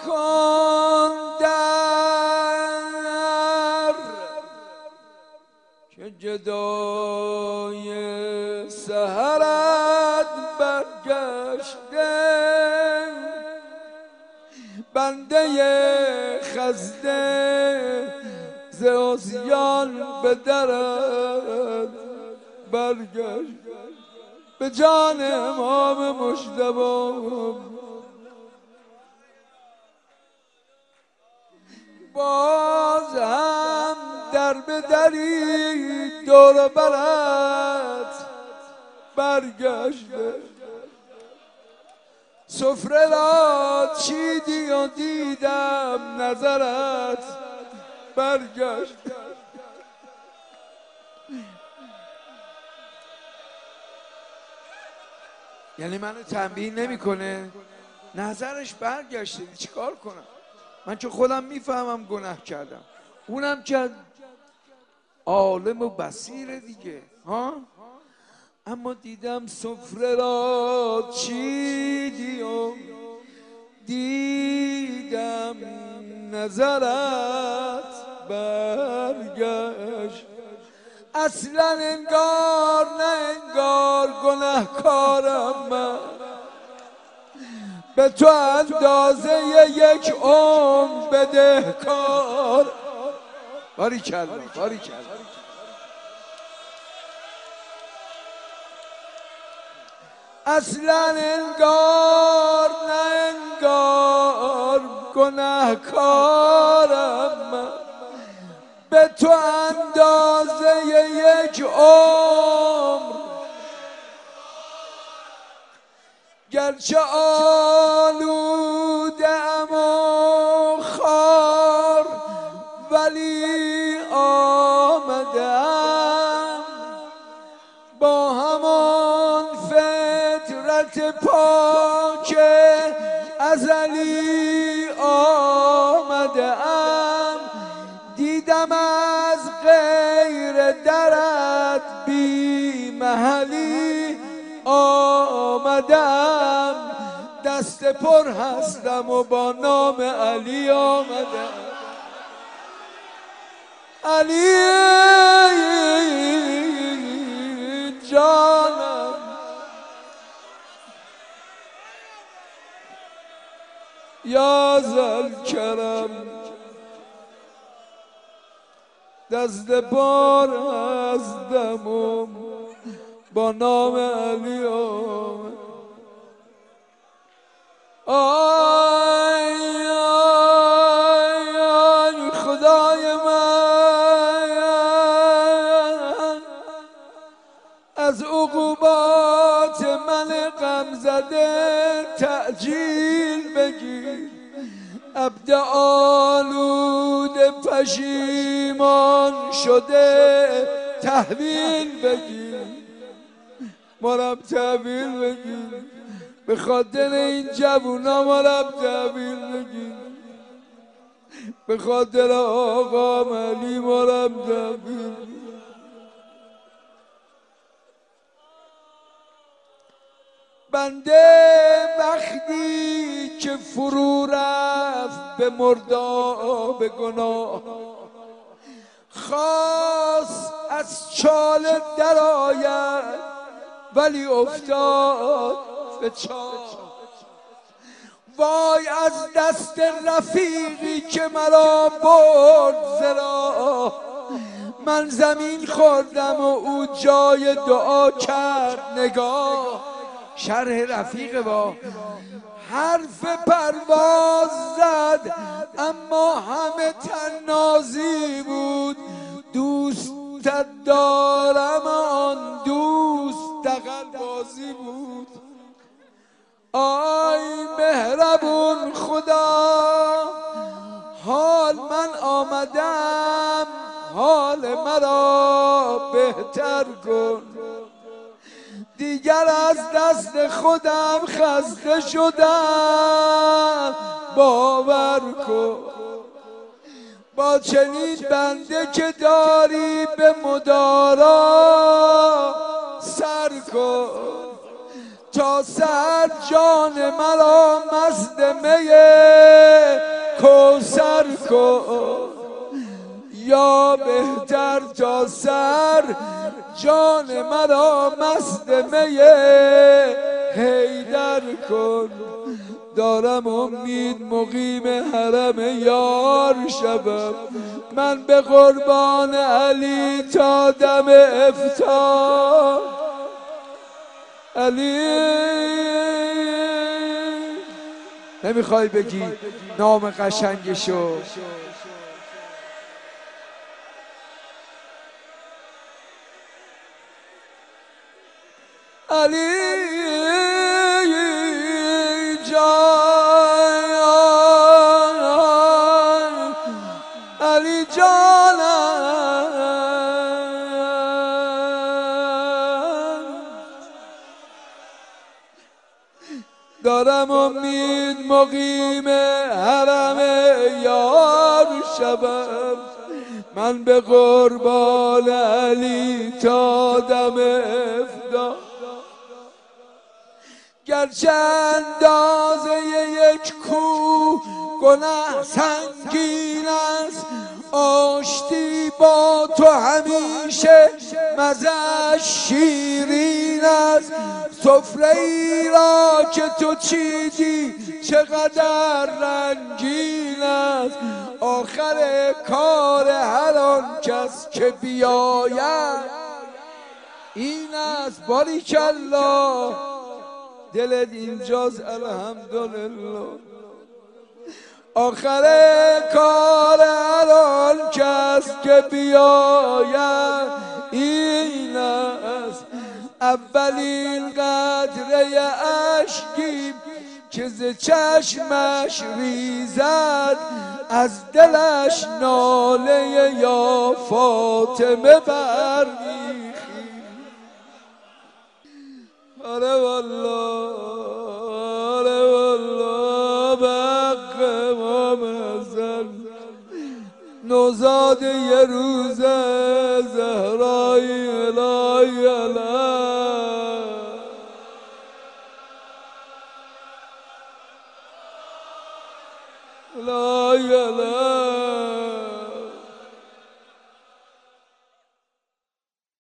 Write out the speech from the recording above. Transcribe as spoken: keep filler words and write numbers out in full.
کن در که جدای سحرت برگشته بنده خسته ز عصیان به درت برگشت به جان امام مجتبی باز هم در به دری دور برت برگشته سفره را چیدی و دیدم نظرت برگشت یعنی منو تنبیه نمیکنه نظرش برگشته چیکار کنم من که خودم میفهمم گناه کردم اونم که عالم و بصیر دیگه ها اما دیدم سفره را چیدی و دیدم نظرت برگشت اصلا انگار نه انگار گناهکارم من به تو اندازه یک عمر بدهکار باری کلا باری کلا اصلا انگار نه انگار گناهکارم من به تو اندازه یک عمر گرچه آلوده‌ام و خار ولی آمدم با همان فطرت پاک ازلی آمدم دیدم از غیر درت بی محلی آمدم دست پر هستم و با نام علی آمدم علی جانم یا ذوالکرم دست پر هستم و با نام علی آمد آی آی آی خدای من از عقوبات من غم زده تعجیل بگیر عبد آلود پشیمان شده تحویل بگیر مرم تحویل بگیر به خاطر این جوونا مرم تحویل بگیر به خاطر آقا علی مرم تحویل بگیر بنده وقتی که فرو رفت به مرداب گناه خواست از چاله در آید ولی افتاد به چاه وای از دست رفیقی که مرا برد زرا من زمین خوردم و او جای دعا کرد نگاه شرح رفیق با حرف پرواز زد اما همه تنازی بود دوستت دارم آن دوست دغل‌بازی بود آی مهربون خدا حال من آمدم حال مرا بهتر کن دیگر از دست خودم خسته شدم باور کن با چنین بنده که داری به مدارا سر کن تا سر جان مرا مست می کوثر کن، یا بهتر تا سر جان مرا مست می حیدر کن. دارم امید مقیم حرم یار شبم، من به قربان علی تا دم افطار. علی نمیخوای بگی نام قشنگشو؟ علی جان، علی جانم، دارم امید مقیم حرم یار شبم، من به قربان علی تا دم افطار. گرچه اندازه یک کوه گناه سنگین است، آشتی با تو همیشه مزه‌اش شیرین است. سفره ای را که تو چیدی چقدر رنگین است، آخر کار هر آن کس که بیاید این است. باریکالله، دلت اینجاست، الحمدلله. آخر کار هر آن کس که بیاید این است. اولین قطره اشکی که ز چشمش ریزد، از دلش ناله یا فاطمه برمیخیزد. آره والله، آره والله، بق امام حسن نوزاد یه روز زهرای الهی علیه. الهی علیه